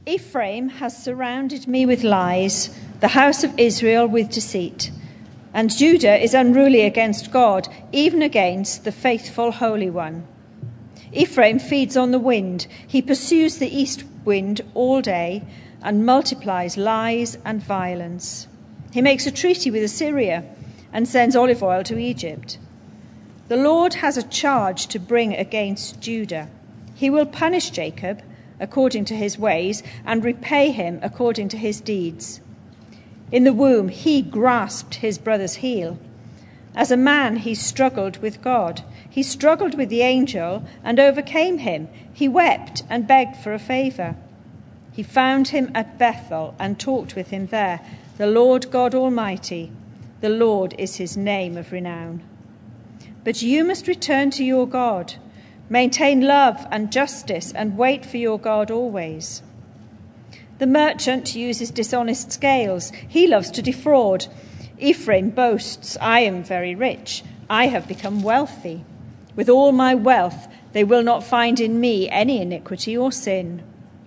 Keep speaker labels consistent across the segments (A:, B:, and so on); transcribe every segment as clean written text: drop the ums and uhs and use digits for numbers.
A: Ephraim has surrounded me with lies, the house of Israel with deceit. And Judah is unruly against God, even against the faithful Holy One. Ephraim feeds on the wind. He pursues the east wind all day and multiplies lies and violence. He makes a treaty with Assyria and sends olive oil to Egypt. The Lord has a charge to bring against Judah. He will punish Jacob according to his ways and repay him according to his deeds. In the womb, he grasped his brother's heel. As a man, he struggled with God. He struggled with the angel and overcame him. He wept and begged for a favor. He found him at Bethel and talked with him there. The Lord God Almighty, the Lord is his name of renown. But you must return to your God. Maintain love and justice and wait for your God always. The merchant uses dishonest scales. He loves to defraud. Ephraim boasts, I am very rich. I have become wealthy. With all my wealth, they will not find in me any iniquity or sin.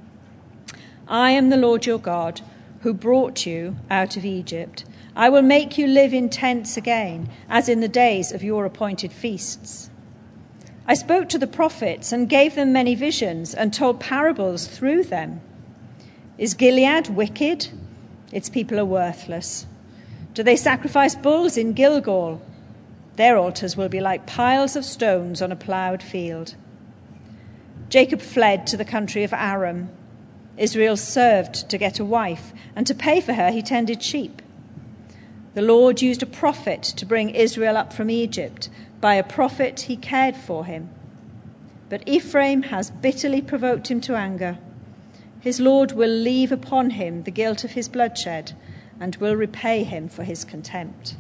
A: I am the Lord your God, who brought you out of Egypt. I will make you live in tents again, as in the days of your appointed feasts. I spoke to the prophets and gave them many visions and told parables through them. Is Gilead wicked? Its people are worthless. Do they sacrifice bulls in Gilgal? Their altars will be like piles of stones on a ploughed field. Jacob fled to the country of Aram. Israel served to get a wife, and to pay for her he tended sheep. The Lord used a prophet to bring Israel up from Egypt. By a prophet he cared for him. But Ephraim has bitterly provoked him to anger. His Lord will leave upon him the guilt of his bloodshed and will repay him for his contempt.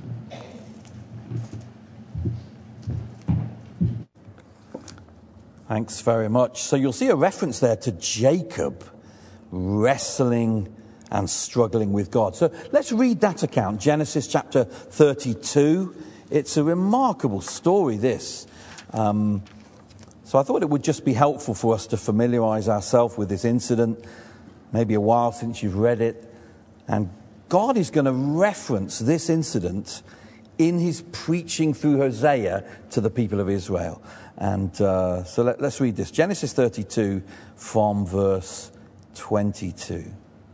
B: Thanks very much. So you'll see a reference there to Jacob wrestling and struggling with God. So let's read that account, Genesis chapter 32. It's a remarkable story, this. So I thought it would just be helpful for us to familiarize ourselves with this incident. Maybe a while since you've read it. And God is going to reference this incident in his preaching through Hosea to the people of Israel. And so let's read this. Genesis 32 from verse 22.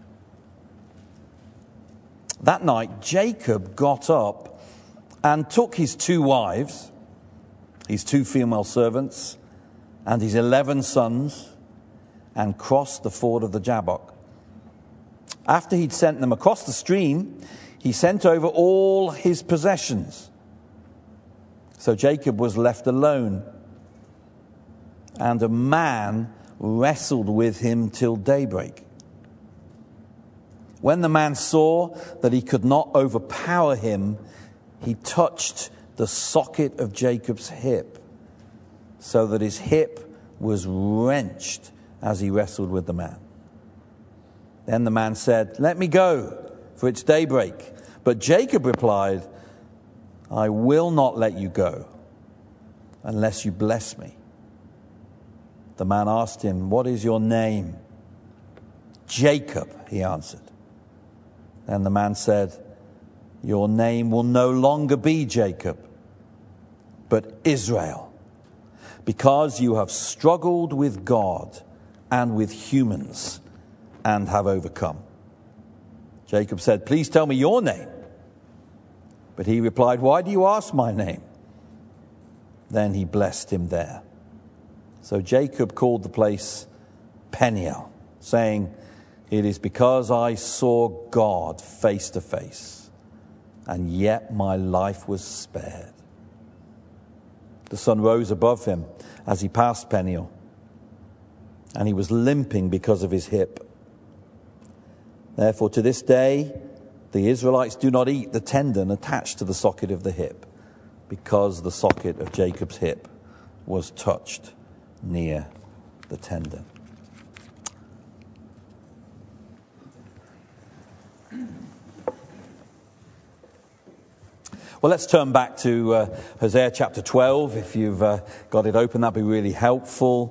B: That night, Jacob got up and took his 2 wives, his 2 female servants, and his 11 sons, and crossed the ford of the Jabbok. After he'd sent them across the stream, he sent over all his possessions. So Jacob was left alone, and a man wrestled with him till daybreak. When the man saw that he could not overpower him, he touched the socket of Jacob's hip, so that his hip was wrenched as he wrestled with the man. Then the man said, "Let me go, for it's daybreak." But Jacob replied, "I will not let you go unless you bless me." The man asked him, "What is your name?" "Jacob," he answered. Then the man said, "Your name will no longer be Jacob, but Israel, because you have struggled with God and with humans and have overcome." Jacob said, "Please tell me your name." But he replied, "Why do you ask my name?" Then he blessed him there. So Jacob called the place Peniel, saying, "It is because I saw God face to face, and yet my life was spared." The sun rose above him as he passed Peniel, and he was limping because of his hip. Therefore, to this day, the Israelites do not eat the tendon attached to the socket of the hip, because the socket of Jacob's hip was touched near the tendon. Well, let's turn back to Hosea chapter 12. If you've got it open, that'd be really helpful.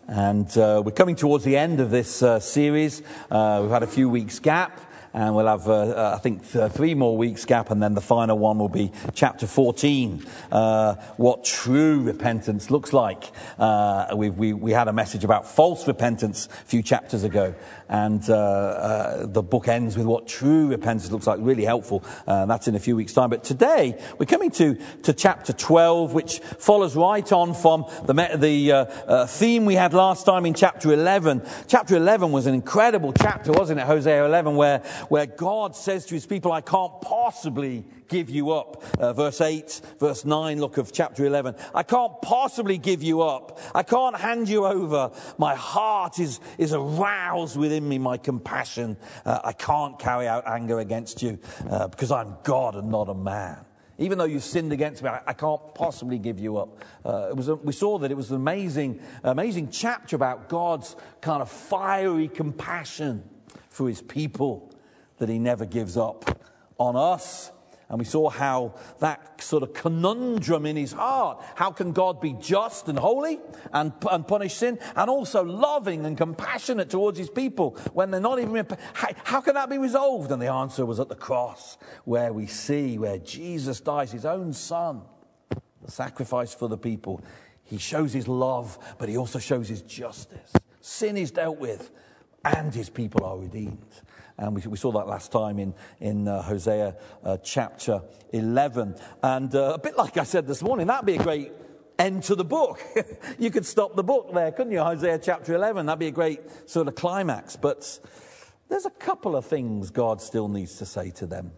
B: And we're coming towards the end of this series. We've had a few weeks gap, and we'll have, I think, 3 more weeks gap, and then the final one will be chapter 14, what true repentance looks like. We had a message about false repentance a few chapters ago, and the book ends with what true repentance looks like. Really helpful. That's in a few weeks' time. But today, we're coming to chapter 12, which follows right on from the theme we had last time in chapter 11. Chapter 11 was an incredible chapter, wasn't it? Hosea 11, where God says to his people, I can't possibly give you up. Verse 8, verse 9, look of chapter 11. I can't possibly give you up. I can't hand you over. My heart is aroused within me, my compassion. I can't carry out anger against you because I'm God and not a man. Even though you sinned against me, I can't possibly give you up. We saw that it was an amazing chapter about God's kind of fiery compassion for his people, that he never gives up on us. And we saw how that sort of conundrum in his heart, how can God be just and holy and punish sin, and also loving and compassionate towards his people when they're not even... How can that be resolved? And the answer was at the cross, where we see where Jesus dies, his own son, the sacrifice for the people. He shows his love, but he also shows his justice. Sin is dealt with, and his people are redeemed. And we saw that last time in Hosea chapter 11. And a bit like I said this morning, that'd be a great end to the book. You could stop the book there, couldn't you? Hosea chapter 11, that'd be a great sort of climax. But there's a couple of things God still needs to say to them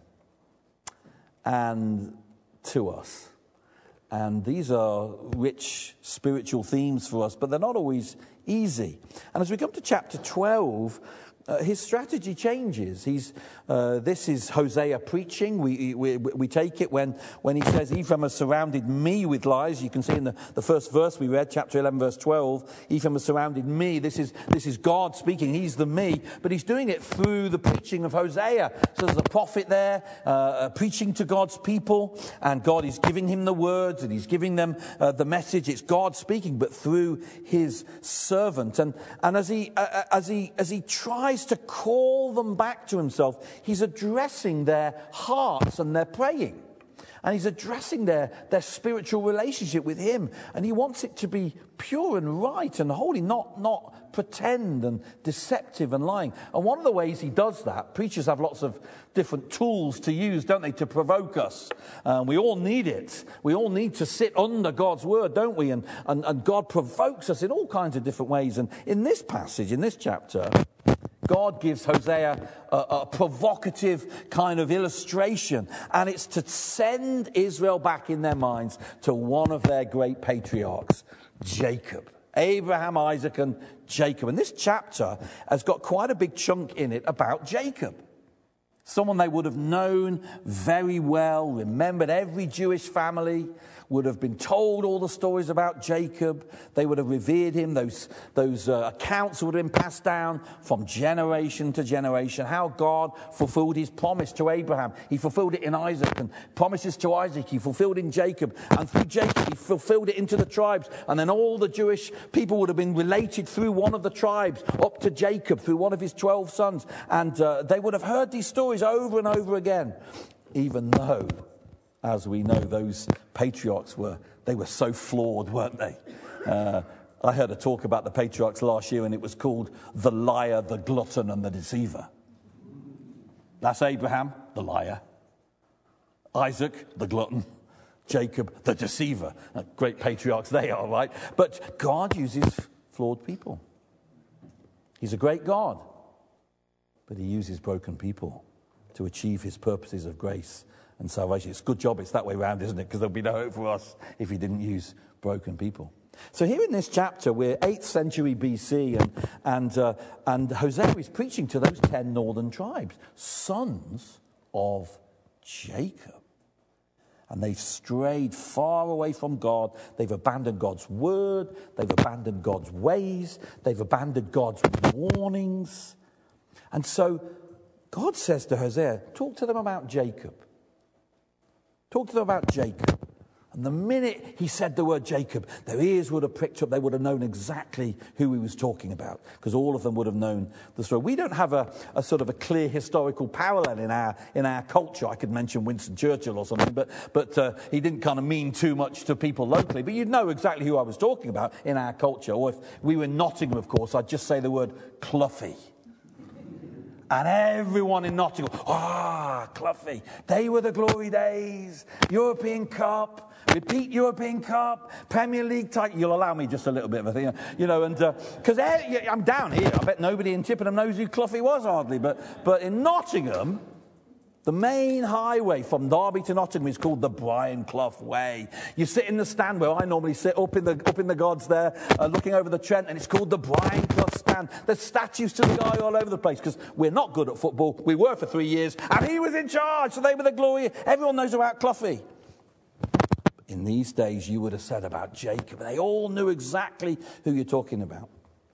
B: and to us. And these are rich spiritual themes for us, but they're not always easy. And as we come to chapter 12, his strategy changes. This is Hosea preaching. We take it when he says, Ephraim has surrounded me with lies. You can see in the first verse we read, chapter 11, verse 12, Ephraim has surrounded me. This is God speaking. He's the me. But he's doing it through the preaching of Hosea. So there's a prophet there preaching to God's people, and God is giving him the words, and he's giving them the message. It's God speaking, but through his servant. And as he tries to call them back to himself, he's addressing their hearts and their praying. And he's addressing their spiritual relationship with him. And he wants it to be pure and right and holy, not pretend and deceptive and lying. And one of the ways he does that, preachers have lots of different tools to use, don't they, to provoke us. We all need it. We all need to sit under God's word, don't we? And God provokes us in all kinds of different ways. And in this passage, in this chapter, God gives Hosea a provocative kind of illustration, and it's to send Israel back in their minds to one of their great patriarchs, Jacob. Abraham, Isaac, and Jacob. And this chapter has got quite a big chunk in it about Jacob. Someone they would have known very well, remembered every Jewish family, would have been told all the stories about Jacob. They would have revered him. Those accounts would have been passed down from generation to generation. How God fulfilled his promise to Abraham. He fulfilled it in Isaac, and promises to Isaac he fulfilled in Jacob. And through Jacob he fulfilled it into the tribes. And then all the Jewish people would have been related through one of the tribes up to Jacob, through one of his 12 sons. And they would have heard these stories over and over again, even though, as we know, those patriarchs were so flawed, weren't they? I heard a talk about the patriarchs last year, and it was called The Liar, the Glutton, and the Deceiver. That's Abraham, the liar. Isaac, the glutton. Jacob, the deceiver. Great patriarchs they are, right? But God uses flawed people. He's a great God, but he uses broken people to achieve his purposes of grace and salvation. It's a good job it's that way around, isn't it? Because there'll be no hope for us if he didn't use broken people. So here in this chapter, we're 8th century BC, and Hosea is preaching to those 10 northern tribes, sons of Jacob. And they've strayed far away from God. They've abandoned God's word. They've abandoned God's ways. They've abandoned God's warnings. And so God says to Hosea, talk to them about Jacob. Talk to them about Jacob. And the minute he said the word Jacob, their ears would have pricked up. They would have known exactly who he was talking about, because all of them would have known the story. We don't have a sort of a clear historical parallel in our culture. I could mention Winston Churchill or something, but he didn't kind of mean too much to people locally. But you'd know exactly who I was talking about in our culture. Or if we were in Nottingham, of course, I'd just say the word Cloughie. And everyone in Nottingham, Cloughie. They were the glory days. European Cup, repeat European Cup, Premier League title. You'll allow me just a little bit of a thing, and because I'm down here. I bet nobody in Chippenham knows who Cloughie was hardly. But in Nottingham, the main highway from Derby to Nottingham is called the Brian Clough Way. You sit in the stand where I normally sit, up in the gods there, looking over the Trent, and it's called the Brian Clough stand. There's statues to the guy all over the place, because we're not good at football. We were for 3 years, and he was in charge, so they were the glory. Everyone knows about Cloughie. In these days, you would have said about Jacob. They all knew exactly who you're talking about.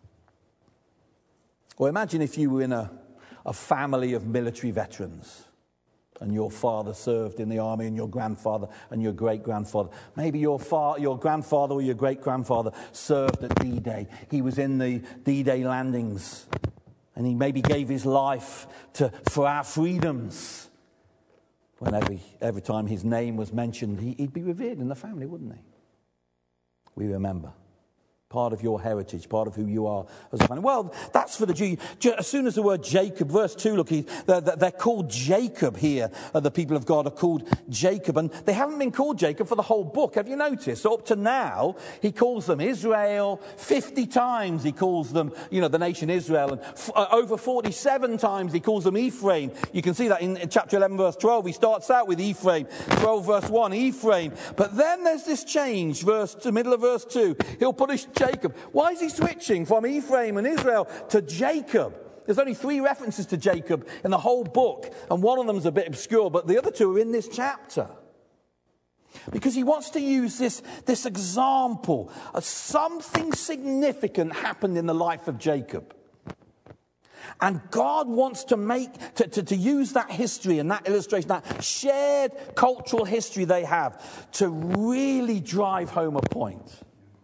B: Or imagine if you were in a family of military veterans, and your father served in the army, and your grandfather and your great-grandfather. Maybe your grandfather or your great-grandfather served at D-Day. He was in the D-Day landings, and he maybe gave his life for our freedoms. When every time his name was mentioned, he'd be revered in the family, wouldn't he? We remember. Part of your heritage, part of who you are as a family. Well, that's for the Jew. As soon as the word Jacob, verse 2, look, they're called Jacob here. The people of God are called Jacob. And they haven't been called Jacob for the whole book. Have you noticed? So up to now, he calls them Israel. 50 times he calls them, the nation Israel. And over 47 times he calls them Ephraim. You can see that in chapter 11, verse 12. He starts out with Ephraim. 12, verse 1, Ephraim. But then there's this change, middle of verse 2. He'll put his Jacob. Why is he switching from Ephraim and Israel to Jacob? There's only 3 references to Jacob in the whole book, and one of them is a bit obscure, but the other 2 are in this chapter. Because he wants to use this example of something significant happened in the life of Jacob. And God wants to use that history and that illustration, that shared cultural history they have, to really drive home a point.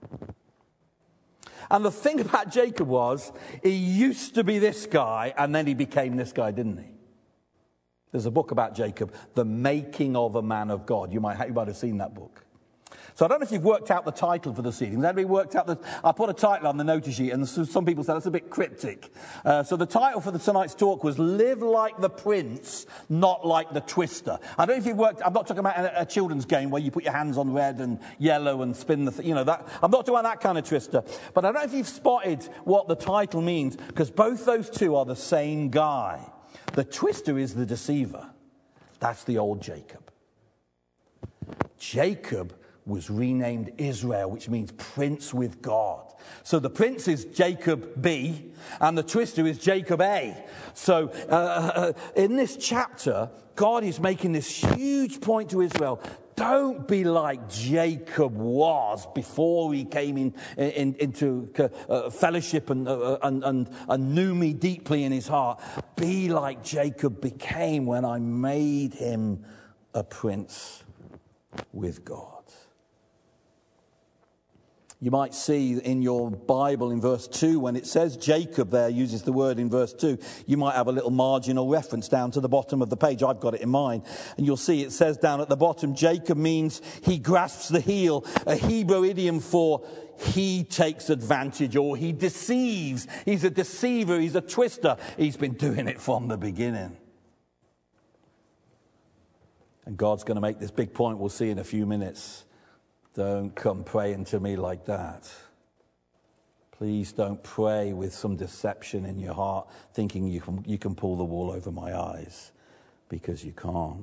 B: And the thing about Jacob was, he used to be this guy, and then he became this guy, didn't he? There's a book about Jacob, The Making of a Man of God. You might have seen that book. So I don't know if you've worked out the title for this evening. Has anybody worked out I put a title on the notice sheet, and some people said that's a bit cryptic. So the title for tonight's talk was Live Like the Prince, Not Like the Twister. I don't know if you've I'm not talking about a children's game where you put your hands on red and yellow and spin that. I'm not doing that kind of twister. But I don't know if you've spotted what the title means, because both those two are the same guy. The twister is the deceiver. That's the old Jacob. Jacob was renamed Israel, which means prince with God. So the prince is Jacob B, and the twister is Jacob A. So in this chapter, God is making this huge point to Israel. Don't be like Jacob was before he came into fellowship and knew me deeply in his heart. Be like Jacob became when I made him a prince with God. You might see in your Bible in verse 2, when it says Jacob there, uses the word in verse 2, you might have a little marginal reference down to the bottom of the page. I've got it in mine. And you'll see it says down at the bottom, Jacob means he grasps the heel, a Hebrew idiom for he takes advantage or he deceives. He's a deceiver, he's a twister. He's been doing it from the beginning. And God's going to make this big point we'll see in a few minutes. Don't come praying to me like that. Please don't pray with some deception in your heart, thinking you can pull the wool over my eyes, because you can't.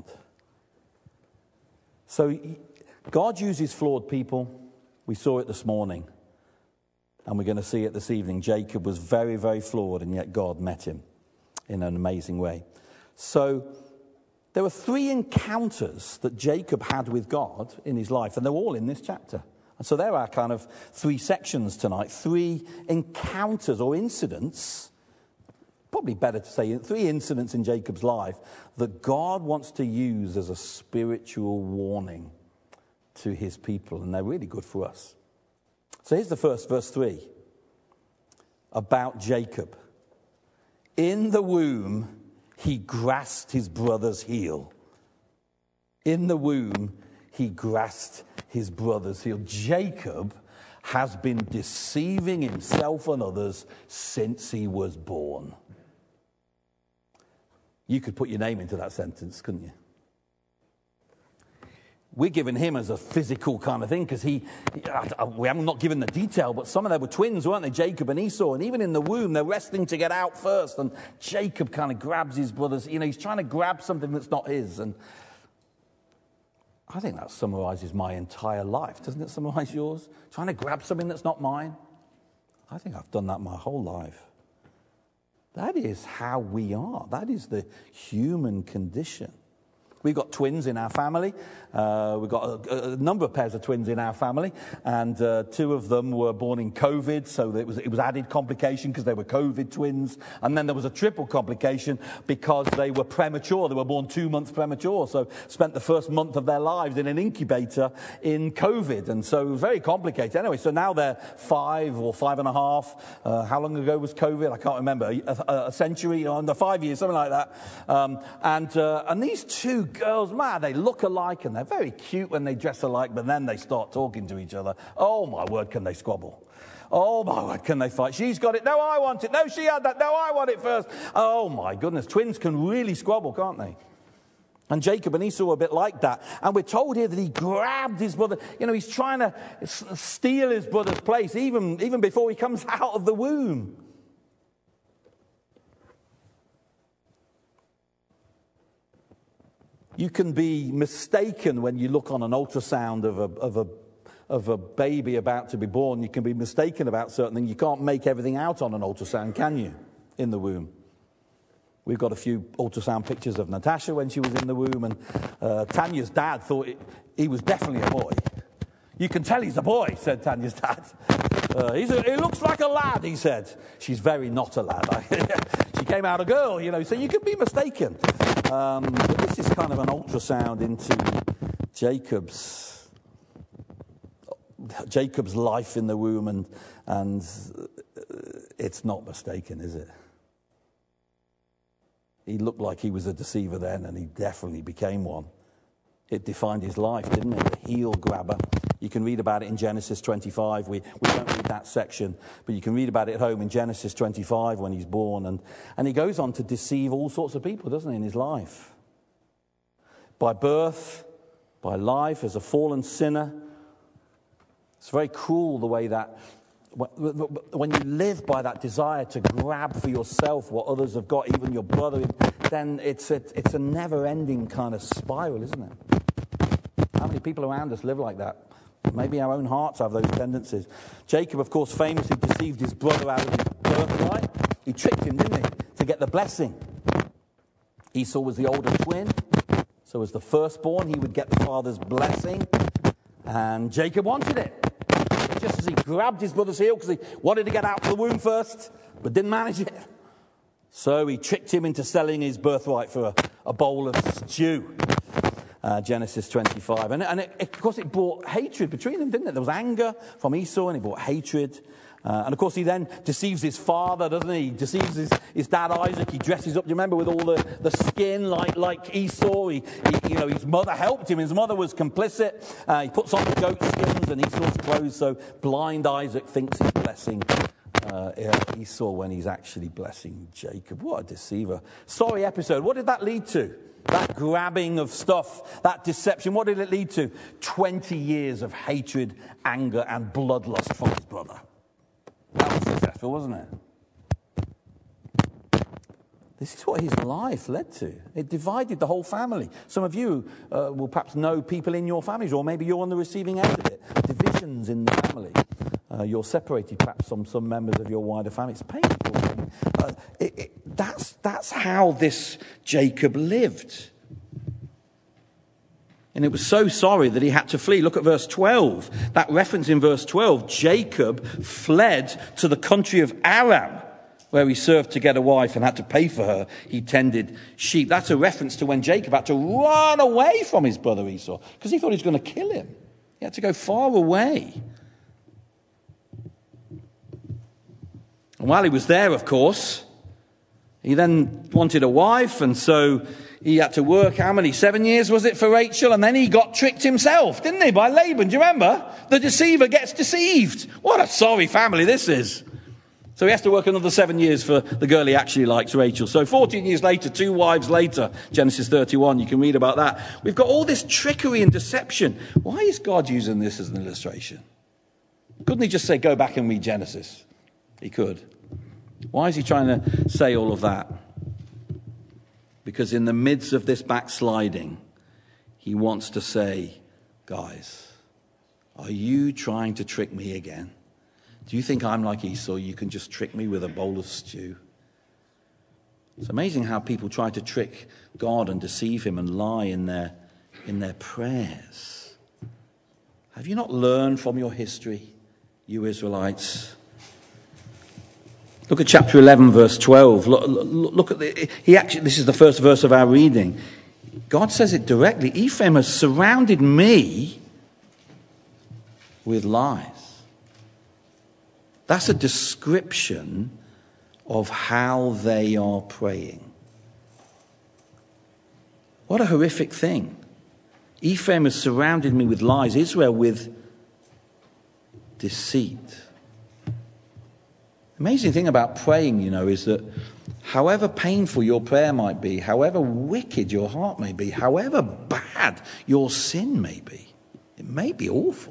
B: So God uses flawed people. We saw it this morning, and we're going to see it this evening. Jacob was very, very flawed, and yet God met him in an amazing way. So there were 3 encounters that Jacob had with God in his life, and they're all in this chapter. And so there are kind of 3 sections tonight, 3 encounters or incidents, probably better to say 3 incidents in Jacob's life that God wants to use as a spiritual warning to his people, and they're really good for us. So here's the first, verse 3, about Jacob. In the womb, he grasped his brother's heel. In the womb, he grasped his brother's heel. Jacob has been deceiving himself and others since he was born. You could put your name into that sentence, couldn't you? We're giving him as a physical kind of thing because we haven't not given the detail, but some of them were twins, weren't they? Jacob and Esau. And even in the womb, they're wrestling to get out first. And Jacob kind of grabs his brother's, he's trying to grab something that's not his. And I think that summarizes my entire life. Doesn't it summarize yours? Trying to grab something that's not mine. I think I've done that my whole life. That is how we are. That is the human condition. We've got twins in our family. We've got a number of pairs of twins in our family, and two of them were born in COVID, so it was added complication because they were COVID twins. And then there was a triple complication because they were premature. They were born 2 months premature, so spent the first month of their lives in an incubator in COVID, and so very complicated. Anyway, so now they're 5 or 5.5. How long ago was COVID? I can't remember. A century, under 5 years, something like that. And these two girls, man, they look alike and they're very cute when they dress alike, but then they start talking to each other. Oh my word, can they squabble? Oh my word, can they fight? She's got it. No, I want it. No, she had that. No, I want it first. Oh my goodness, twins can really squabble, can't they? And Jacob and Esau are a bit like that. And we're told here that he grabbed his brother. He's trying to steal his brother's place even before he comes out of the womb. You can be mistaken when you look on an ultrasound of a baby about to be born. You can be mistaken about certain things. You can't make everything out on an ultrasound, can you, in the womb? We've got a few ultrasound pictures of Natasha when she was in the womb, and Tanya's dad thought he was definitely a boy. You can tell he's a boy, said Tanya's dad. He looks like a lad, he said. She's very not a lad. She came out a girl, so you can be mistaken. But this is kind of an ultrasound into Jacob's life in the womb, and it's not mistaken, is it? He looked like he was a deceiver then, and he definitely became one. It defined his life, didn't it? The heel grabber. You can read about it in Genesis 25. We don't read that section, but you can read about it at home in Genesis 25 when he's born. And he goes on to deceive all sorts of people, doesn't he, in his life? By birth, by life, as a fallen sinner. It's very cruel the way that when you live by that desire to grab for yourself what others have got, even your brother, then it's a never-ending kind of spiral, isn't it? How many people around us live like that? Maybe our own hearts have those tendencies. Jacob, of course, famously deceived his brother out of his birthright. He tricked him, didn't he, to get the blessing. Esau was the older twin, so as the firstborn, he would get the father's blessing. And Jacob wanted it. Just as he grabbed his brother's heel because he wanted to get out of the womb first, but didn't manage it. So he tricked him into selling his birthright for a bowl of stew. Genesis 25. And of course, it brought hatred between them, didn't it? There was anger from Esau, and it brought hatred. And of course, he then deceives his father, doesn't he? He deceives his dad Isaac. He dresses up, do you remember, with all the skin like Esau. His mother helped him. His mother was complicit. He puts on the goat skins and Esau's clothes, so blind Isaac thinks he's blessing Esau when he's actually blessing Jacob. What a deceiver. Sorry episode. What did that lead to? That grabbing of stuff, that deception, what did it lead to? 20 years of hatred, anger, and bloodlust from his brother. That was successful, wasn't it? This is what his life led to. It divided the whole family. Some of you will perhaps know people in your families, or maybe you're on the receiving end of it. Divisions in the family. You're separated perhaps from some members of your wider family. It's painful. That's how this Jacob lived. And it was so sorry that he had to flee. Look at verse 12. That reference in verse 12, Jacob fled to the country of Aram, where he served to get a wife and had to pay for her. He tended sheep. That's a reference to when Jacob had to run away from his brother Esau because he thought he was going to kill him. He had to go far away. And while he was there, of course, he then wanted a wife, and so he had to work, 7 years was it for Rachel? And then he got tricked himself, didn't he, by Laban? Do you remember? The deceiver gets deceived. What a sorry family this is. So he has to work another 7 years for the girl he actually likes, Rachel. So 14 years later, 2 wives later, Genesis 31, you can read about that. We've got all this trickery and deception. Why is God using this as an illustration? Couldn't he just say, go back and read Genesis? He could. Why is he trying to say all of that? Because in the midst of this backsliding, he wants to say, guys, are you trying to trick me again? Do you think I'm like Esau? You can just trick me with a bowl of stew? It's amazing how people try to trick God and deceive him and lie in their prayers. Have you not learned from your history, you Israelites? Look at chapter 11, verse 12. Look at this is the first verse of our reading. God says it directly. Ephraim has surrounded me with lies. That's a description of how they are praying. What a horrific thing. Ephraim has surrounded me with lies, Israel with deceit. The amazing thing about praying, is that however painful your prayer might be, however wicked your heart may be, however bad your sin may be, it may be awful.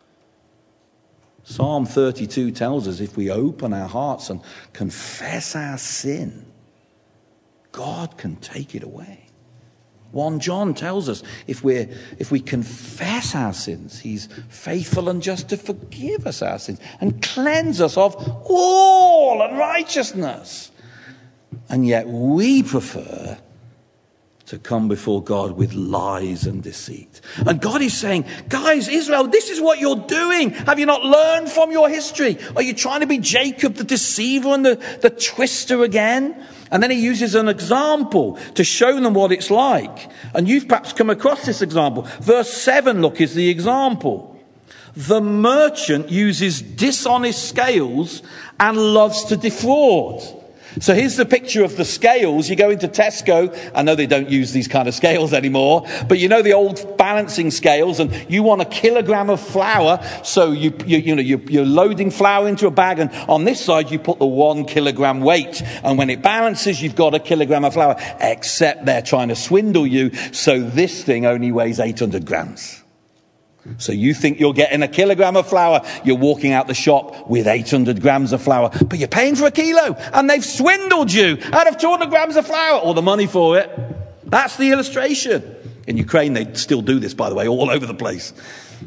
B: Psalm 32 tells us if we open our hearts and confess our sin, God can take it away. 1 John tells us if we confess our sins, he's faithful and just to forgive us our sins and cleanse us of all unrighteousness. And yet we prefer to come before God with lies and deceit. And God is saying, guys, Israel, this is what you're doing. Have you not learned from your history? Are you trying to be Jacob, the deceiver and the twister again? And then he uses an example to show them what it's like. And you've perhaps come across this example. Verse 7, look, is the example. The merchant uses dishonest scales and loves to defraud. So here's the picture of the scales. You go into Tesco. I know they don't use these kind of scales anymore, but you know the old balancing scales, and you want a kilogram of flour. So you're loading flour into a bag, and on this side you put the 1 kilogram weight, and when it balances, you've got a kilogram of flour. Except they're trying to swindle you, so this thing only weighs 800 grams. So you think you're getting a kilogram of flour, you're walking out the shop with 800 grams of flour, but you're paying for a kilo, and they've swindled you out of 200 grams of flour, or the money for it. That's the illustration. In Ukraine, they still do this, by the way, all over the place.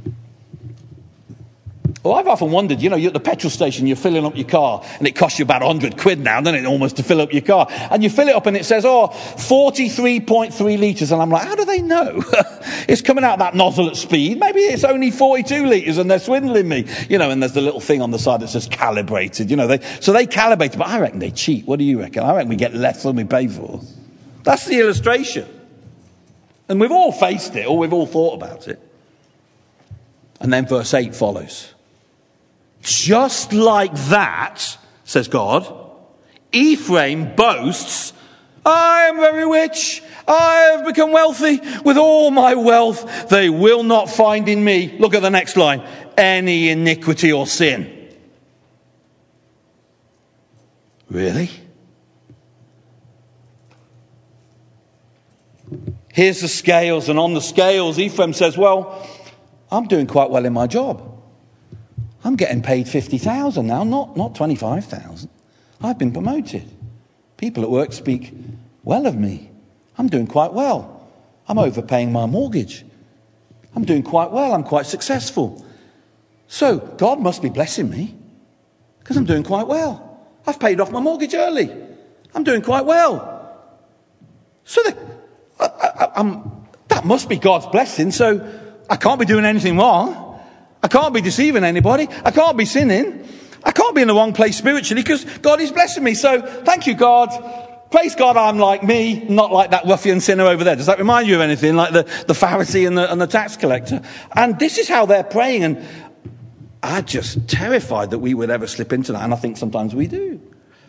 B: Well, I've often wondered, you're at the petrol station, you're filling up your car, and it costs you about 100 quid now, doesn't it, almost to fill up your car. And you fill it up and it says, 43.3 litres. And I'm like, how do they know? It's coming out that nozzle at speed. Maybe it's only 42 litres and they're swindling me. And there's the little thing on the side that says calibrated. So they calibrate it, but I reckon they cheat. What do you reckon? I reckon we get less than we pay for. That's the illustration. And we've all faced it, or we've all thought about it. And then verse 8 follows. Just like that, says God, Ephraim boasts, I am very rich, I have become wealthy, with all my wealth they will not find in me, look at the next line, any iniquity or sin. Really? Here's the scales, and on the scales Ephraim says, well, I'm doing quite well in my job. I'm getting paid 50,000 now, not 25,000. I've been promoted. People at work speak well of me. I'm doing quite well. I'm overpaying my mortgage. I'm doing quite well. I'm quite successful. So God must be blessing me because I'm doing quite well. I've paid off my mortgage early. I'm doing quite well. So that must be God's blessing. So I can't be doing anything wrong. I can't be deceiving anybody. I can't be sinning. I can't be in the wrong place spiritually because God is blessing me. So thank you, God. praise God, I'm like me, not like that ruffian sinner over there. Does that remind you of anything? Like the Pharisee and the tax collector. And this is how they're praying. And I'm just terrified that we would ever slip into that. And I think sometimes we do.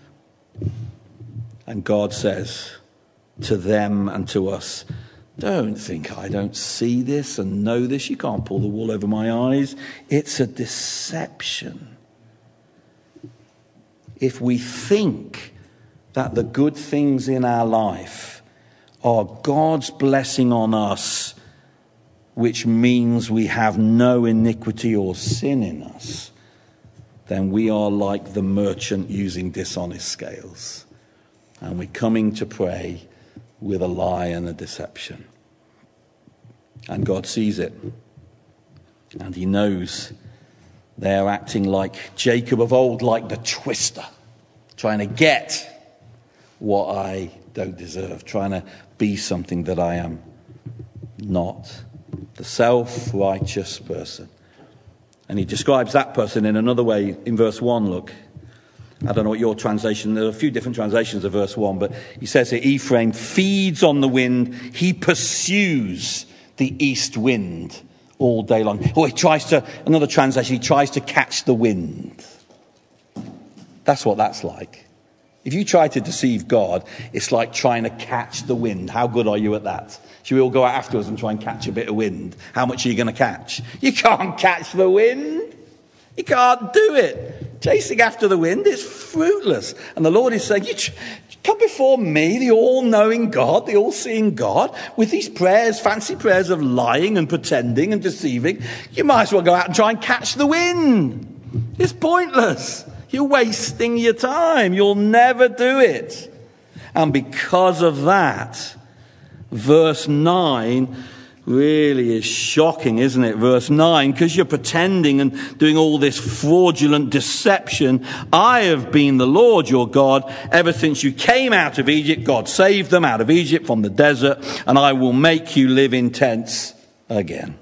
B: And God says to them and to us, don't think I don't see this and know this. You can't pull the wool over my eyes. It's a deception. If we think that the good things in our life are God's blessing on us, which means we have no iniquity or sin in us, then we are like the merchant using dishonest scales. And we're coming to pray with a lie and a deception. And God sees it. And he knows they are acting like Jacob of old, like the twister, trying to get what I don't deserve, trying to be something that I am not. The self-righteous person. And he describes that person in another way in verse 1, look. I don't know what your translation, there are a few different translations of verse 1, but he says here, Ephraim feeds on the wind, he pursues the east wind all day long. Or he tries to, another translation, he tries to catch the wind. That's what that's like. If you try to deceive God, it's like trying to catch the wind. How good are you at that? Should we all go out afterwards and try and catch a bit of wind? How much are you going to catch? You can't catch the wind. You can't do it. Chasing after the wind is fruitless. And the Lord is saying, you come before me, the all-knowing God, the all-seeing God, with these prayers, fancy prayers of lying and pretending and deceiving. You might as well go out and try and catch the wind. It's pointless. You're wasting your time. You'll never do it. And because of that, verse 9 really is shocking, isn't it? Verse 9, because you're pretending and doing all this fraudulent deception. I have been the Lord your God ever since you came out of Egypt. God saved them out of Egypt from the desert, and I will make you live in tents again,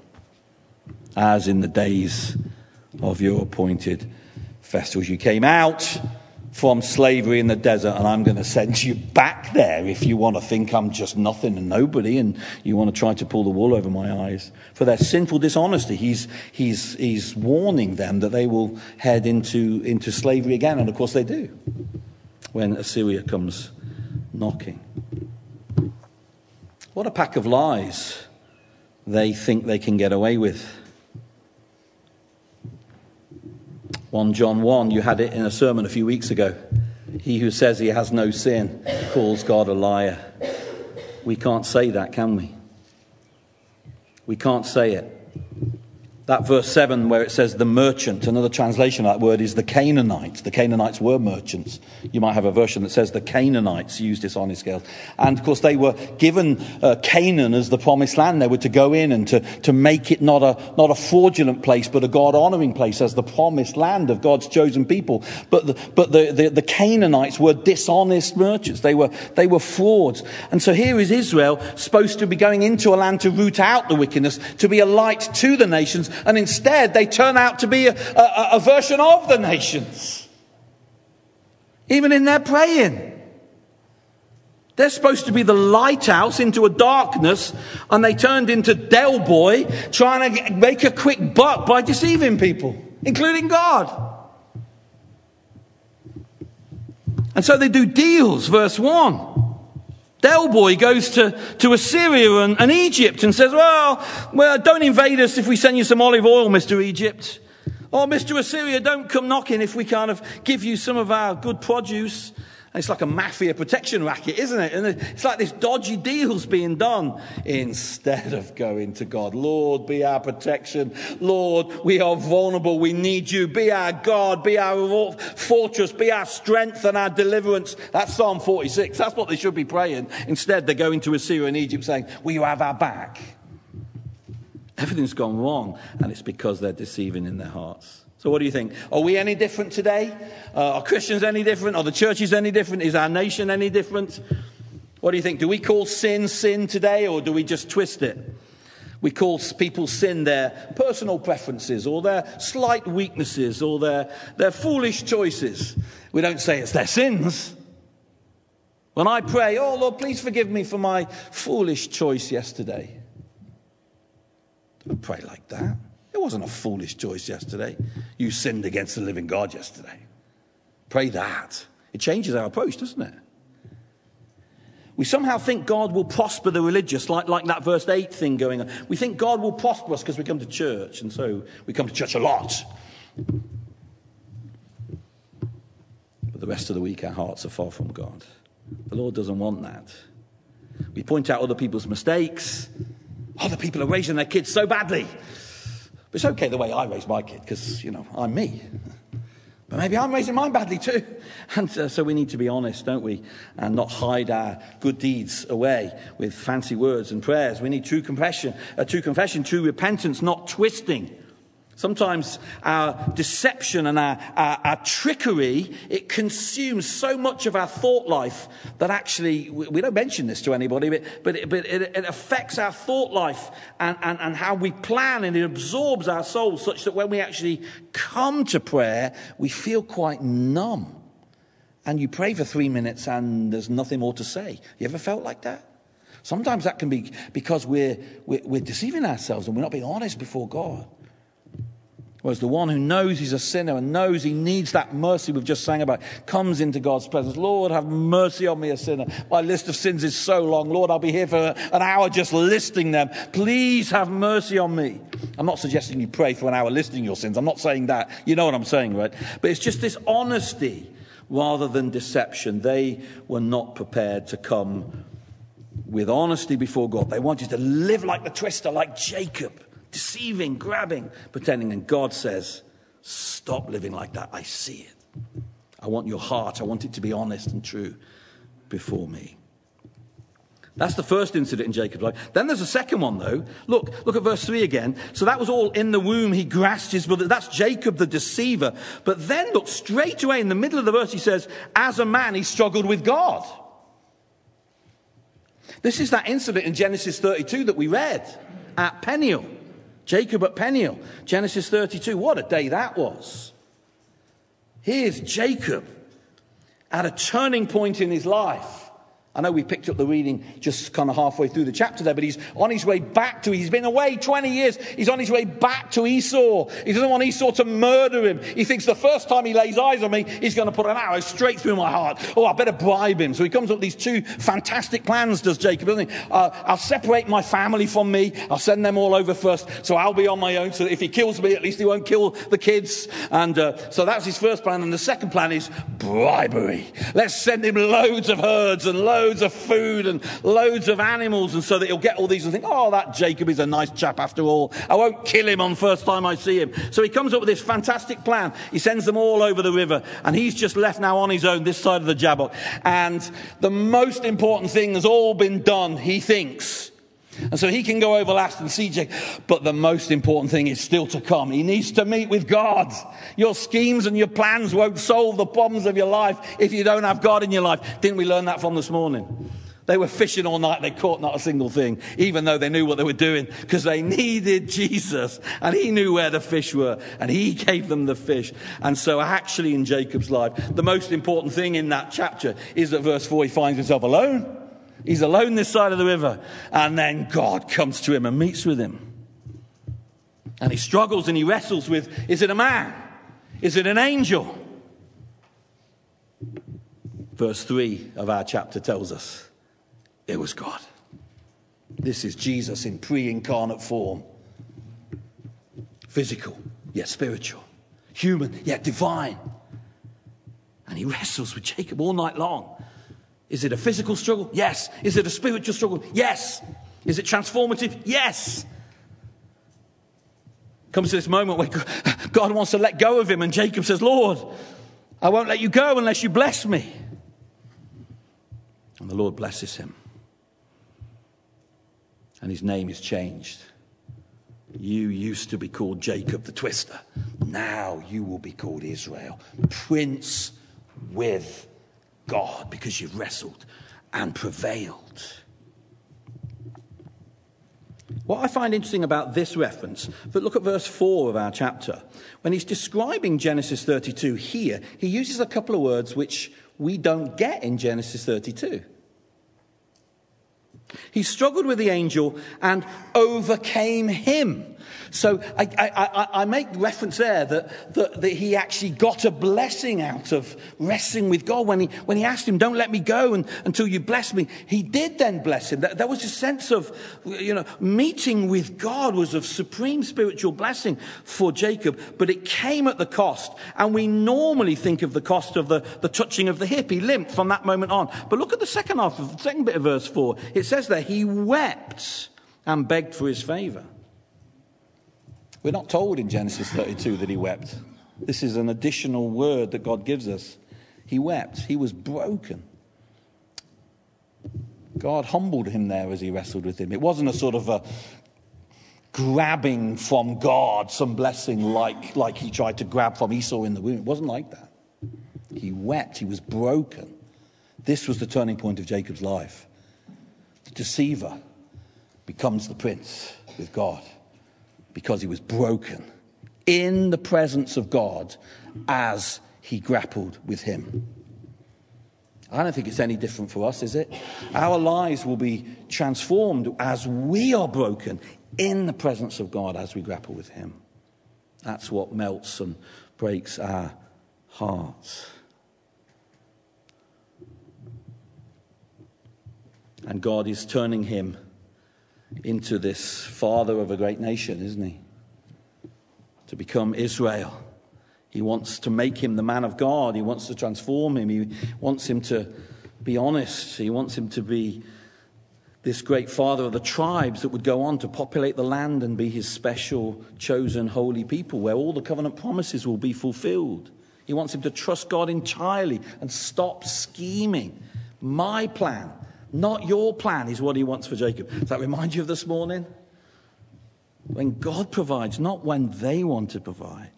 B: as in the days of your appointed festivals. You came out from slavery in the desert, and I'm going to send you back there if you want to think I'm just nothing and nobody and you want to try to pull the wool over my eyes. For their sinful dishonesty, he's warning them that they will head into slavery again. And of course they do when Assyria comes knocking. What a pack of lies they think they can get away with. 1 John 1, you had it in a sermon a few weeks ago. He who says he has no sin calls God a liar. We can't say that, can we? We can't say it. That verse 7 where it says the merchant, another translation of that word is the Canaanites. The Canaanites were merchants. You might have a version that says the Canaanites used dishonest scales. And of course they were given Canaan as the promised land. They were to go in and to make it not a fraudulent place, but a God-honoring place as the promised land of God's chosen people. But the Canaanites were dishonest merchants. They were frauds. And so here is Israel supposed to be going into a land to root out the wickedness, to be a light to the nations. And instead, they turn out to be a version of the nations. Even in their praying. They're supposed to be the lighthouse into a darkness, and they turned into Del Boy, trying to make a quick buck by deceiving people, including God. And so they do deals, verse 1. Del Boy goes to Assyria and Egypt and says, well, don't invade us if we send you some olive oil, Mr. Egypt. Or Mr. Assyria, don't come knocking if we kind of give you some of our good produce. And it's like a mafia protection racket, isn't it? And it's like this dodgy deal's being done instead of going to God. Lord, be our protection. Lord, we are vulnerable. We need you. Be our God. Be our fortress. Be our strength and our deliverance. That's Psalm 46. That's what they should be praying. Instead, they're going to Assyria and Egypt saying, will you have our back? Everything's gone wrong, and it's because they're deceiving in their hearts. So what do you think? Are we any different today? Are Christians any different? Are the churches any different? Is our nation any different? What do you think? Do we call sin today, or do we just twist it? We call people sin their personal preferences or their slight weaknesses or their foolish choices. We don't say it's their sins. When I pray, oh Lord, please forgive me for my foolish choice yesterday. Don't pray like that. It wasn't a foolish choice yesterday. You sinned against the living God yesterday. Pray that. It changes our approach, doesn't it? We somehow think God will prosper the religious, like that verse 8 thing going on. We think God will prosper us because we come to church, and so we come to church a lot. But the rest of the week, our hearts are far from God. The Lord doesn't want that. We point out other people's mistakes. Other people are raising their kids so badly. But it's okay the way I raise my kid, because, I'm me. But maybe I'm raising mine badly too. And so we need to be honest, don't we? And not hide our good deeds away with fancy words and prayers. We need true confession, true repentance, not twisting. Sometimes our deception and our trickery, it consumes so much of our thought life that actually, we don't mention this to anybody, but it affects our thought life and how we plan, and it absorbs our souls such that when we actually come to prayer, we feel quite numb. And you pray for 3 minutes and there's nothing more to say. You ever felt like that? Sometimes that can be because we're deceiving ourselves and we're not being honest before God. Whereas the one who knows he's a sinner and knows he needs that mercy we've just sang about comes into God's presence. Lord, have mercy on me, a sinner. My list of sins is so long. Lord, I'll be here for an hour just listing them. Please have mercy on me. I'm not suggesting you pray for an hour listing your sins. I'm not saying that. You know what I'm saying, right? But it's just this honesty rather than deception. They were not prepared to come with honesty before God. They wanted to live like the twister, like Jacob. Deceiving, grabbing, pretending. And God says, stop living like that. I see it. I want your heart. I want it to be honest and true before me. That's the first incident in Jacob's life. Then there's a second one, though. Look at verse 3 again. So that was all in the womb. He grasped his brother. That's Jacob the deceiver. But then look, straight away in the middle of the verse, he says, as a man, he struggled with God. This is that incident in Genesis 32 that we read at Peniel. Jacob at Peniel, Genesis 32. What a day that was. Here's Jacob at a turning point in his life. I know we picked up the reading just kind of halfway through the chapter there, but he's on his way back he's been away 20 years. He's on his way back to Esau. He doesn't want Esau to murder him. He thinks the first time he lays eyes on me, he's going to put an arrow straight through my heart. Oh, I better bribe him. So he comes up with these two fantastic plans, does Jacob, doesn't he? I'll separate my family from me. I'll send them all over first, so I'll be on my own. So if he kills me, at least he won't kill the kids. And so that's his first plan. And the second plan is bribery. Let's send him loads of herds and loads of food and loads of animals, and so that he'll get all these and think, oh, that Jacob is a nice chap after all. I won't kill him on the first time I see him. So he comes up with this fantastic plan. He sends them all over the river, and he's just left now on his own this side of the Jabbok. And the most important thing has all been done, he thinks. And so he can go over last and see Jacob. But the most important thing is still to come. He needs to meet with God. Your schemes and your plans won't solve the problems of your life if you don't have God in your life. Didn't we learn that from this morning? They were fishing all night. They caught not a single thing, even though they knew what they were doing, because they needed Jesus. And he knew where the fish were, and he gave them the fish. And so actually in Jacob's life, the most important thing in that chapter is that verse 4, he finds himself alone. He's alone this side of the river. And then God comes to him and meets with him. And he struggles and he wrestles with, is it a man? Is it an angel? Verse 3 of our chapter tells us it was God. This is Jesus in pre-incarnate form. Physical, yet spiritual. Human, yet divine. And he wrestles with Jacob all night long. Is it a physical struggle? Yes. Is it a spiritual struggle? Yes. Is it transformative? Yes. Comes to this moment where God wants to let go of him, and Jacob says, Lord, I won't let you go unless you bless me. And the Lord blesses him. And his name is changed. You used to be called Jacob the Twister. Now you will be called Israel, Prince with God, because you've wrestled and prevailed. What I find interesting about this reference, but look at verse 4 of our chapter. When he's describing Genesis 32 here, he uses a couple of words which we don't get in Genesis 32. He struggled with the angel and overcame him. So I make reference there that he actually got a blessing out of wrestling with God. When he asked him, don't let me go until you bless me, he did then bless him. There was a sense of, meeting with God was of supreme spiritual blessing for Jacob, but it came at the cost. And we normally think of the cost of the touching of the hip. He limped from that moment on. But look at the second bit of verse 4. It says there, he wept and begged for his favor. We're not told in Genesis 32 that he wept. This is an additional word that God gives us. He wept. He was broken. God humbled him there as he wrestled with him. It wasn't a sort of a grabbing from God, some blessing like he tried to grab from Esau in the womb. It wasn't like that. He wept. He was broken. This was the turning point of Jacob's life. The deceiver becomes the prince with God, because he was broken in the presence of God as he grappled with him. I don't think it's any different for us, is it? Our lives will be transformed as we are broken in the presence of God as we grapple with him. That's what melts and breaks our hearts. And God is turning him into this father of a great nation, isn't he? To become Israel. He wants to make him the man of God. He wants to transform him. He wants him to be honest. He wants him to be this great father of the tribes that would go on to populate the land and be his special, chosen, holy people, where all the covenant promises will be fulfilled. He wants him to trust God entirely and stop scheming. My plan, not your plan, is what he wants for Jacob. Does that remind you of this morning? When God provides, not when they want to provide.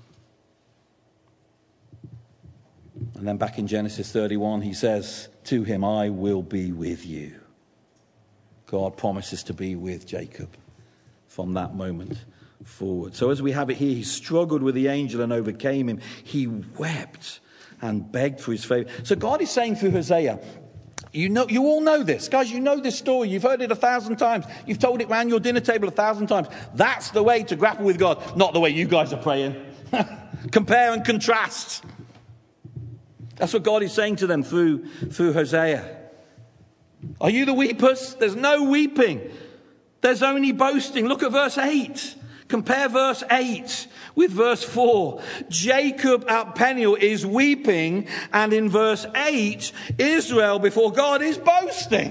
B: And then back in Genesis 31, he says to him, I will be with you. God promises to be with Jacob from that moment forward. So as we have it here, he struggled with the angel and overcame him. He wept and begged for his favor. So God is saying through Hosea, you all know this. Guys, you know this story. You've heard it 1,000 times. You've told it around your dinner table 1,000 times. That's the way to grapple with God, not the way you guys are praying. Compare and contrast. That's what God is saying to them through Hosea. Are you the weepers? There's no weeping. There's only boasting. Look at verse 8. Compare verse 8 with verse 4. Jacob at Peniel is weeping, and in verse 8, Israel before God is boasting.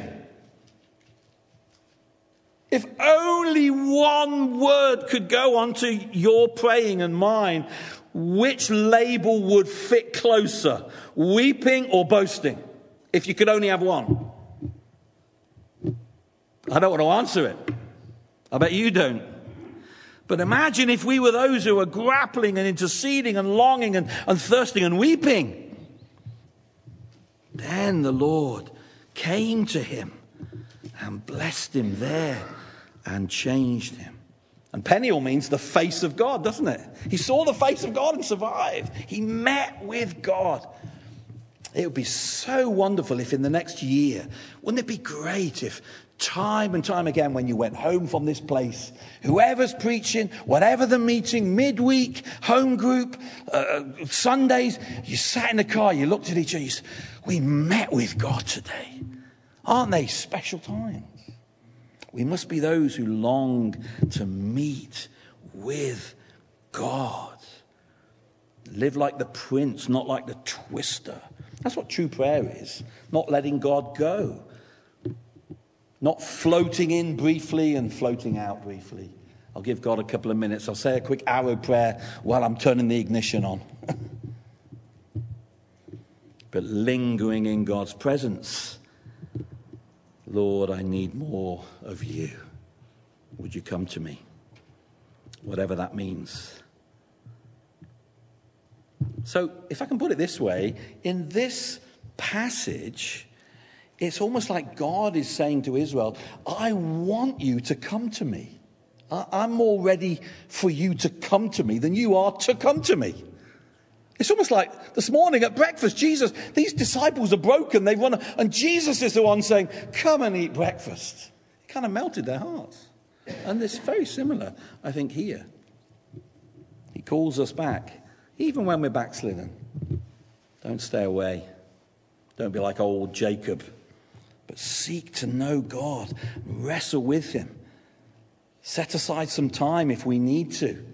B: If only one word could go onto your praying and mine, which label would fit closer, weeping or boasting? If you could only have one. I don't want to answer it. I bet you don't. But imagine if we were those who are grappling and interceding and longing and thirsting and weeping. Then the Lord came to him and blessed him there and changed him. And Peniel means the face of God, doesn't it? He saw the face of God and survived. He met with God. It would be so wonderful if in the next year, wouldn't it be great if time and time again when you went home from this place, whoever's preaching, whatever the meeting, midweek, home group, Sundays, you sat in the car, you looked at each other, you said, we met with God today. Aren't they special times? We must be those who long to meet with God. Live like the prince, not like the twister. That's what true prayer is. Not letting God go. Not floating in briefly and floating out briefly. I'll give God a couple of minutes. I'll say a quick arrow prayer while I'm turning the ignition on. But lingering in God's presence. Lord, I need more of you. Would you come to me? Whatever that means. So, if I can put it this way, in this passage, it's almost like God is saying to Israel, I want you to come to me. I'm more ready for you to come to me than you are to come to me. It's almost like this morning at breakfast, these disciples are broken. They want to, and Jesus is the one saying, come and eat breakfast. It kind of melted their hearts. And it's very similar, I think, here. He calls us back, even when we're backslidden. Don't stay away. Don't be like old Jacob, but seek to know God. Wrestle with him. Set aside some time if we need to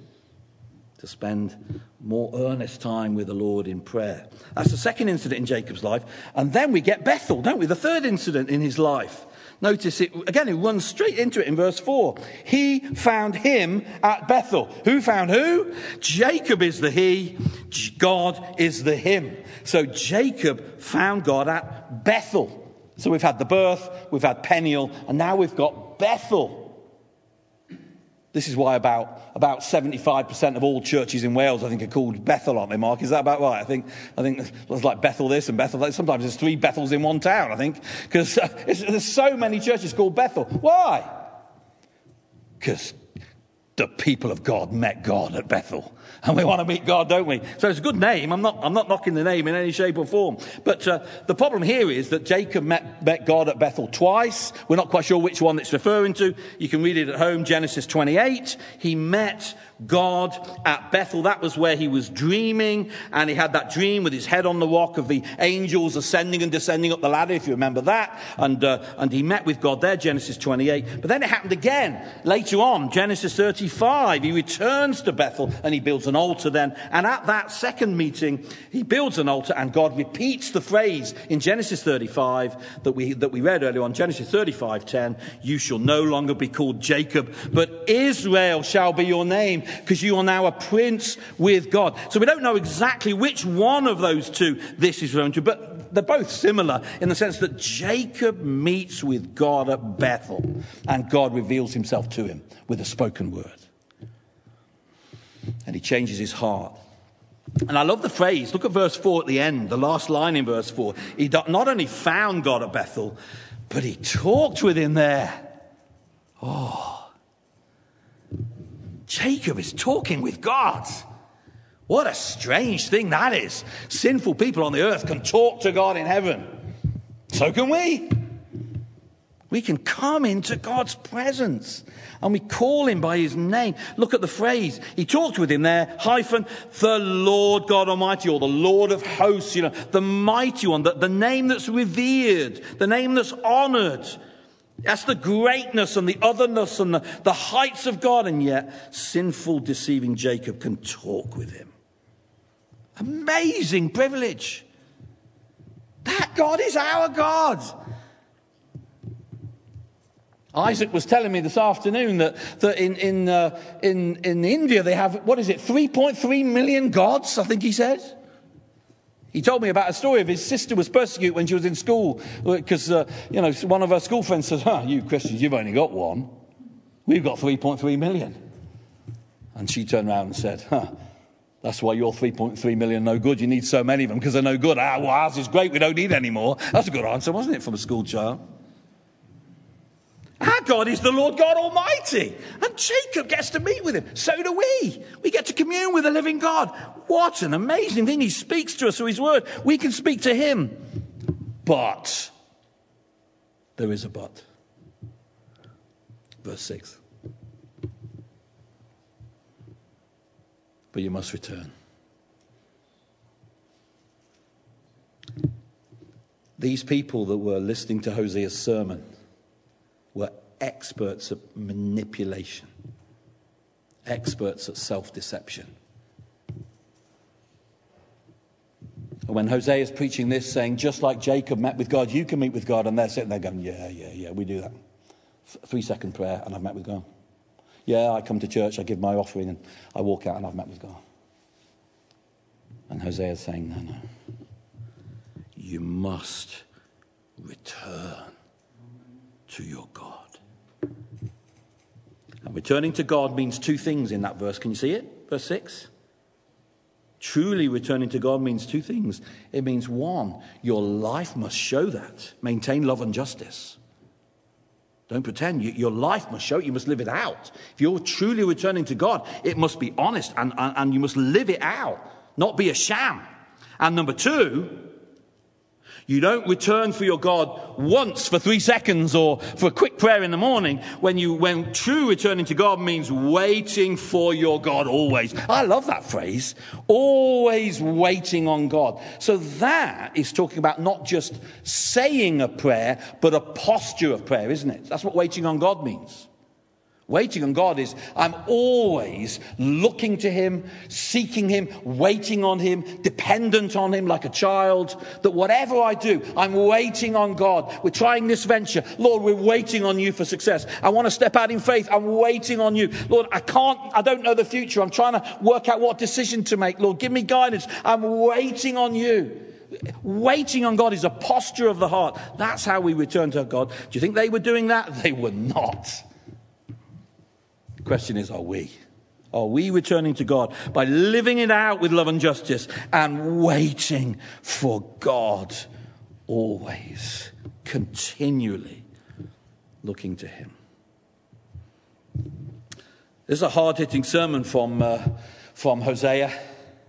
B: spend more earnest time with the Lord in prayer. That's the second incident in Jacob's life. And then we get Bethel, don't we? The third incident in his life. Notice it, again, it runs straight into it in verse 4. He found him at Bethel. Who found who? Jacob is the he, God is the him. So Jacob found God at Bethel. So we've had the birth, we've had Peniel, and now we've got Bethel. This is why about 75% of all churches in Wales, I think, are called Bethel, aren't they, Mark? Is that about right? I think there's like Bethel this and Bethel that. Sometimes there's 3 Bethels in one town, I think, because there's so many churches called Bethel. Why? Because the people of God met God at Bethel. And we want to meet God, don't we? So it's a good name. I'm not knocking the name in any shape or form. But the problem here is that Jacob met God at Bethel twice. We're not quite sure which one it's referring to. You can read it at home, Genesis 28. He met God at Bethel. That was where he was dreaming. And he had that dream with his head on the rock of the angels ascending and descending up the ladder, if you remember that. And he met with God there, Genesis 28. But then it happened again later on, Genesis 35. He returns to Bethel and he builds an altar then. And at that second meeting, he builds an altar and God repeats the phrase in Genesis 35 that we read earlier on, Genesis 35:10, you shall no longer be called Jacob, but Israel shall be your name, because you are now a prince with God. So we don't know exactly which one of those two this is referring to, but they're both similar in the sense that Jacob meets with God at Bethel and God reveals himself to him with a spoken word. And he changes his heart. And I love the phrase. Look at verse 4 at the end, the last line in verse 4. He not only found God at Bethel, but he talked with him there. Oh, Jacob is talking with God. What a strange thing that is. Sinful people on the earth can talk to God in heaven. So can we. We can come into God's presence and we call him by his name. Look at the phrase. He talked with him there, the Lord God Almighty, or the Lord of hosts, the mighty one, the name that's revered, the name that's honored. That's the greatness and the otherness and the heights of God. And yet sinful, deceiving Jacob can talk with him. Amazing privilege. That God is our God. Isaac was telling me this afternoon that in India they have, 3.3 million gods, I think he said. He told me about a story of his sister was persecuted when she was in school because, one of her school friends says, you Christians, you've only got one. We've got 3.3 million. And she turned around and said, that's why you're 3.3 million no good. You need so many of them because they're no good. Ours is great. We don't need any more. That's a good answer, wasn't it, from a school child? Our God is the Lord God Almighty. And Jacob gets to meet with him. So do we. We get to commune with the living God. What an amazing thing. He speaks to us through his word. We can speak to him. But there is a but. Verse 6. But you must return. These people that were listening to Hosea's sermon were experts at manipulation, experts at self-deception. And when Hosea is preaching this, saying, just like Jacob met with God, you can meet with God, and they're sitting there going, yeah, we do that. 3-second prayer, and I've met with God. Yeah, I come to church, I give my offering, and I walk out, and I've met with God. And Hosea is saying, no. You must return to your God. And returning to God means two things in that verse. Can you see it? Verse 6. Truly returning to God means two things. It means, one, your life must show that. Maintain love and justice. Don't pretend. Your life must show it. You must live it out. If you're truly returning to God, it must be honest and you must live it out. not be a sham. And number two, you don't return for your God once for 3 seconds or for a quick prayer in the morning. When true returning to God means waiting for your God always. I love that phrase. Always waiting on God. So that is talking about not just saying a prayer, but a posture of prayer, isn't it? That's what waiting on God means. Waiting on God is I'm always looking to him, seeking him, waiting on him, dependent on him like a child. That whatever I do, I'm waiting on God. We're trying this venture. Lord, we're waiting on you for success. I want to step out in faith. I'm waiting on you. Lord, I don't know the future. I'm trying to work out what decision to make. Lord, give me guidance. I'm waiting on you. Waiting on God is a posture of the heart. That's how we return to God. Do you think they were doing that? They were not. The question is, are we? Are we returning to God by living it out with love and justice and waiting for God always, continually looking to him? This is a hard-hitting sermon from Hosea. Do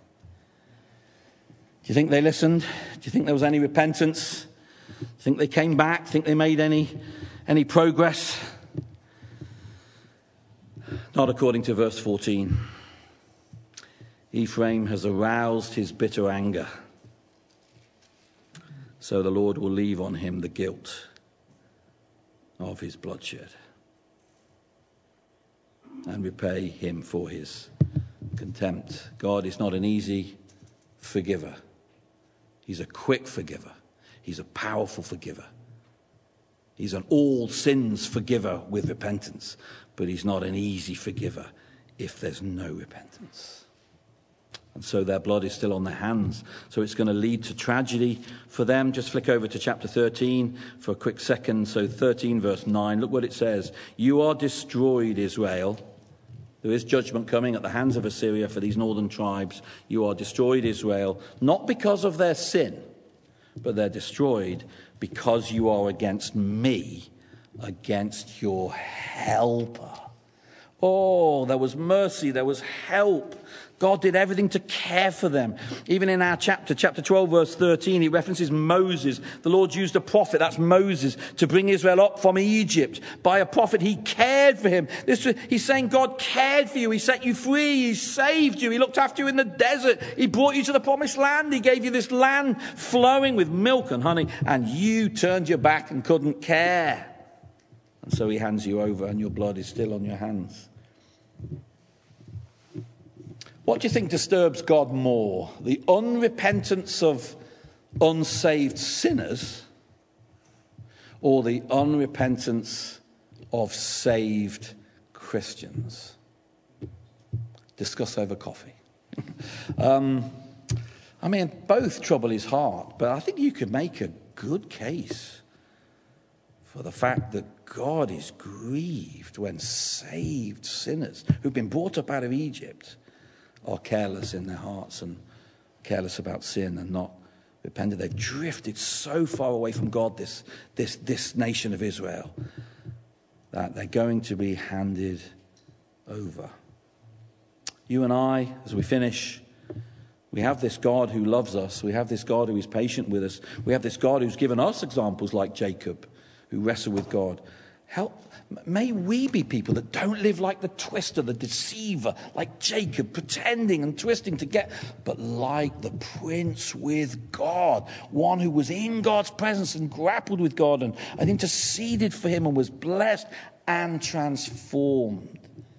B: you think they listened? Do you think there was any repentance? Do you think they came back? Do you think they made any progress? Not according to verse 14. Ephraim has aroused his bitter anger, so the Lord will leave on him the guilt of his bloodshed and repay him for his contempt. God is not an easy forgiver. He's a quick forgiver. He's a powerful forgiver. He's an all sins forgiver with repentance, but he's not an easy forgiver if there's no repentance. And so their blood is still on their hands. So it's going to lead to tragedy for them. Just flick over to chapter 13 for a quick second. So 13 verse 9, look what it says. You are destroyed, Israel. There is judgment coming at the hands of Assyria for these northern tribes. You are destroyed, Israel, not because of their sin, but they're destroyed because you are against me, against your helper. Oh, there was mercy, there was help. God did everything to care for them. Even in our chapter 12, verse 13, he references Moses. The Lord used a prophet, that's Moses, to bring Israel up from Egypt. By a prophet, he cared for him. He's saying God cared for you. He set you free. He saved you. He looked after you in the desert. He brought you to the promised land. He gave you this land flowing with milk and honey. And you turned your back and couldn't care. And so he hands you over and your blood is still on your hands. What do you think disturbs God more? The unrepentance of unsaved sinners or the unrepentance of saved Christians? Discuss over coffee. Both trouble his heart, but I think you could make a good case for the fact that God is grieved when saved sinners who've been brought up out of Egypt are careless in their hearts and careless about sin and not repented. They've drifted so far away from God, this nation of Israel, that they're going to be handed over. You and I, as we finish, we have this God who loves us. We have this God who is patient with us. We have this God who's given us examples like Jacob, who wrestle with God. May we be people that don't live like the twister, the deceiver, like Jacob, pretending and twisting to get, but like the prince with God, one who was in God's presence and grappled with God and interceded for him and was blessed and transformed.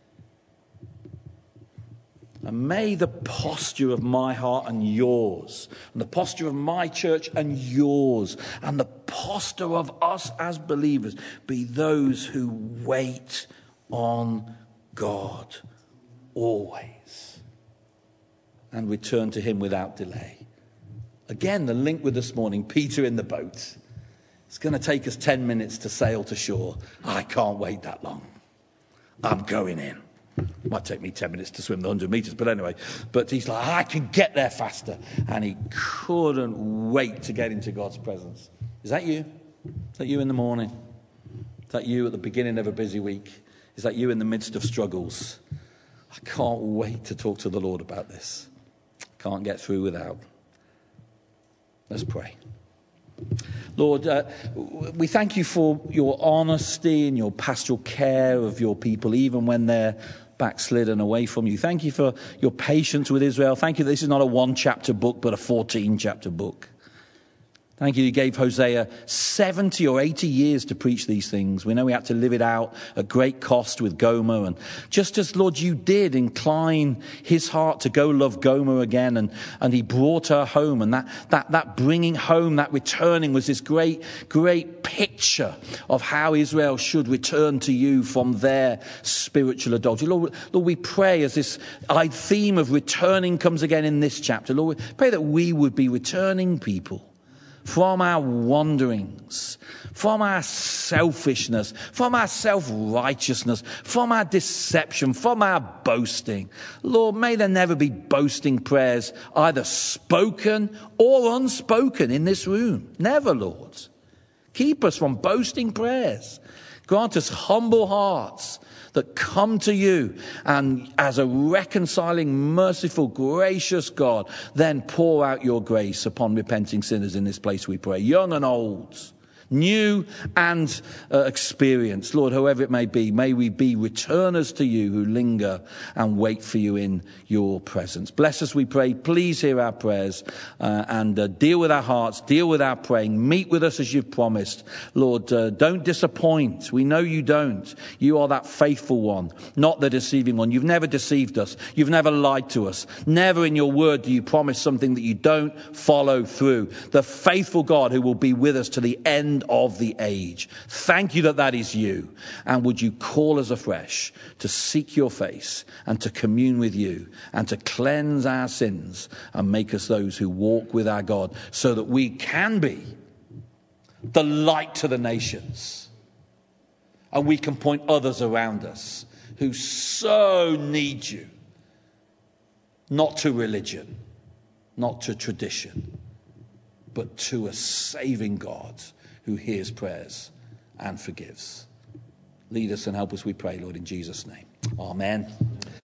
B: And may the posture of my heart and yours, and the posture of my church and yours, and the posture of us as believers be those who wait on God always and return to him without delay. Again, the link with this morning, Peter in the boat. It's going to take us 10 minutes to sail to shore. I can't wait that long. I'm going in. It might take me 10 minutes to swim the 100 meters, but anyway. But he's like, I can get there faster. And he couldn't wait to get into God's presence. Is that you? Is that you in the morning? Is that you at the beginning of a busy week? Is that you in the midst of struggles? I can't wait to talk to the Lord about this. Can't get through without. Let's pray. Lord, we thank you for your honesty and your pastoral care of your people, even when they're backslidden away from you. Thank you for your patience with Israel. Thank you that this is not a 1-chapter book, but a 14-chapter book. Thank you gave Hosea 70 or 80 years to preach these things. We know he had to live it out at great cost with Gomer. And just as, Lord, you did incline his heart to go love Gomer again, and he brought her home. And that bringing home, that returning was this great picture of how Israel should return to you from their spiritual adultery. Lord, we pray as this theme of returning comes again in this chapter. Lord, we pray that we would be returning people from our wanderings, from our selfishness, from our self-righteousness, from our deception, from our boasting. Lord, may there never be boasting prayers, either spoken or unspoken in this room. Never, Lord. Keep us from boasting prayers. Grant us humble hearts that come to you, and as a reconciling, merciful, gracious God, then pour out your grace upon repenting sinners in this place, we pray, young and old, new and experienced. Lord, however it may we be returners to you who linger and wait for you in your presence. Bless us, we pray. Please hear our prayers and deal with our hearts, deal with our praying. Meet with us as you've promised. Lord, don't disappoint. We know you don't. You are that faithful one, not the deceiving one. You've never deceived us. You've never lied to us. Never in your word do you promise something that you don't follow through. The faithful God who will be with us to the end of the age. Thank you that is you. And would you call us afresh to seek your face and to commune with you and to cleanse our sins and make us those who walk with our God, so that we can be the light to the nations and we can point others around us who so need you, not to religion, not to tradition, but to a saving God who hears prayers and forgives. Lead us and help us, we pray, Lord, in Jesus' name. Amen.